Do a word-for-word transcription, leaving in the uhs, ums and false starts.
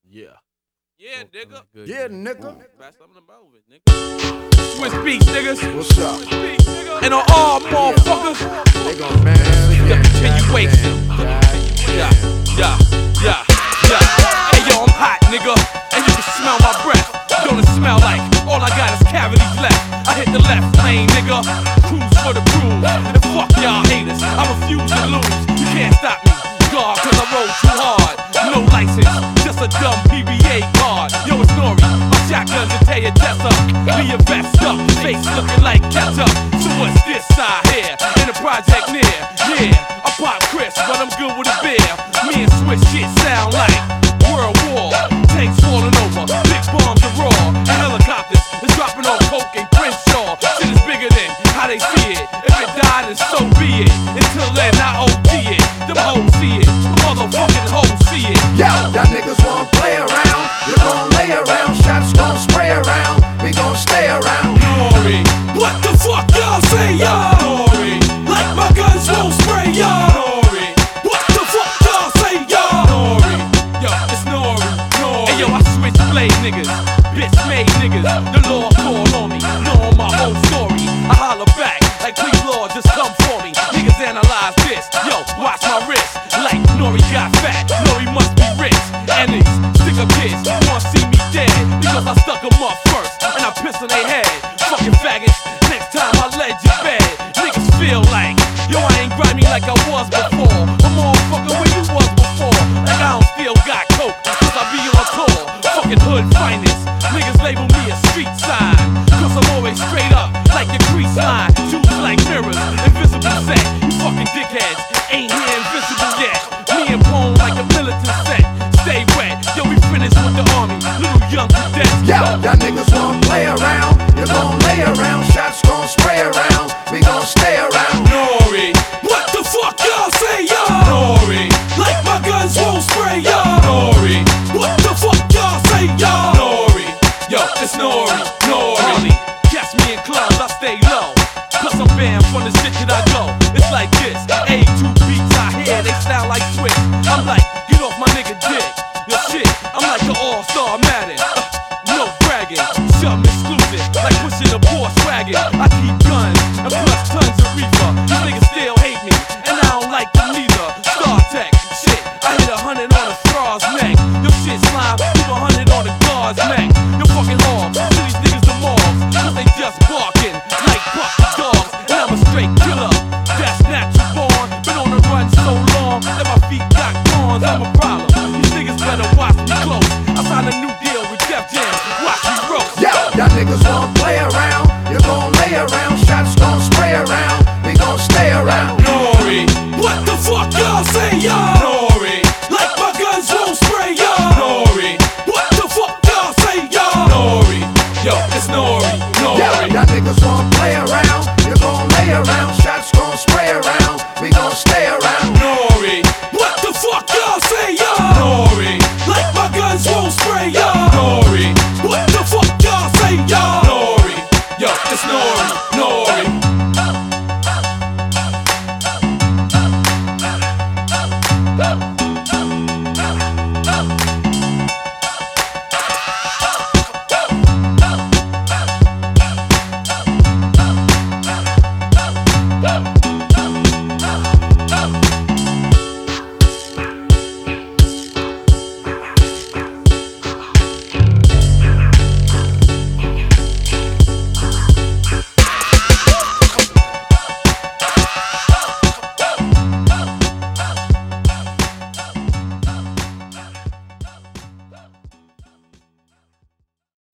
Yeah. Yeah, nigga. Yeah, nigga. Back something about it, nigga. Swiss beats, niggas. What's up? Swiss beats, nigga. And on all motherfuckers. They gon' man. The continuation. Yeah, yeah, yeah, yeah. Hey, yo, I'm hot, nigga. And you can smell my breath. Don't it smell like all I got is cavities left? I hit the left lane, nigga. Cruise for the cruise. And fuck y'all haters. I refuse to lose. You can't stop me. God, cause I roll too hard. No license, just a dumb P B A card. Yo, it's Nori, my shotguns and tear your chest up. Leave your vest up, face looking like ketchup. So what's this side here? In the project near, yeah, I pop Chris, but I'm good with a beer. Me and Swiss shit sound like World War. Tanks falling over, big bombs are raw. And helicopters is dropping off coke and Crenshaw. Shit is bigger than how they see it. If it died, then so be it. Until then, I O D it. Them hoes see it, motherfucking hoes see it. Yo, y'all niggas wanna play around, you gon' lay around, shots gon' spray around, we gon' stay around. Nori, what the fuck y'all say, y'all? Nori, like my guns won't spray, y'all. Nori, what the fuck y'all say, y'all? Nori, yo, it's Nori, Nori. Hey yo, I switch blade niggas, bitch made niggas. The law call on me, know my whole story. I holler back, like please Lord, just come for me. Niggas analyze this, yo, watch my wrist. Like Nori got fat, Nori must be rich. And these stick up kids wanna see me dead because I stuck them up first and I piss on their head. Fucking faggots, next time I let you bed. Niggas feel like, yo, I ain't grimy like I was before. I'm motherfucker where you was before. Like I don't still got coke, cause I be on tour. Fucking hood finest, niggas label me a street sign. Cause I'm always straight up, like your crease line. Shoes like mirrors, invisible set. You fucking dickheads, ain't here invisible yet. Me and Pone like a militant set. Stay wet, yo, we finished with the army. Little young cadets. Yo, y'all niggas wanna play around, you gon' lay around, shots gon' spray around, we gon' stay around. Nori, what the fuck y'all say, y'all? Nori, like my guns won't spray, y'all. Nori, what the fuck y'all say, y'all? Nori, yo, it's Nori, Nori. Catch me in clubs, I stay low. Cause I'm banned from the shit that I go. It's like this, A two beats I hear, they sound like Switch. I'm like, get off my nigga dick. Yo shit, I'm like the all-star Madden. Uh, no bragging, something exclusive, like pushing a Porsche wagon. I keep guns, and plus tons of reefer. These niggas still hate me, and I don't like them neither. Star Tech, shit, I hit a hundred on a straw's neck. Your shit slime, leave a hundred on the guard's neck. Yo fucking hard, to these niggas the morals, cause they just barking like puppy dogs. And I'm a straight killer, that's natural born. Been on the run so long that my feet got corns. I'm a problem. These niggas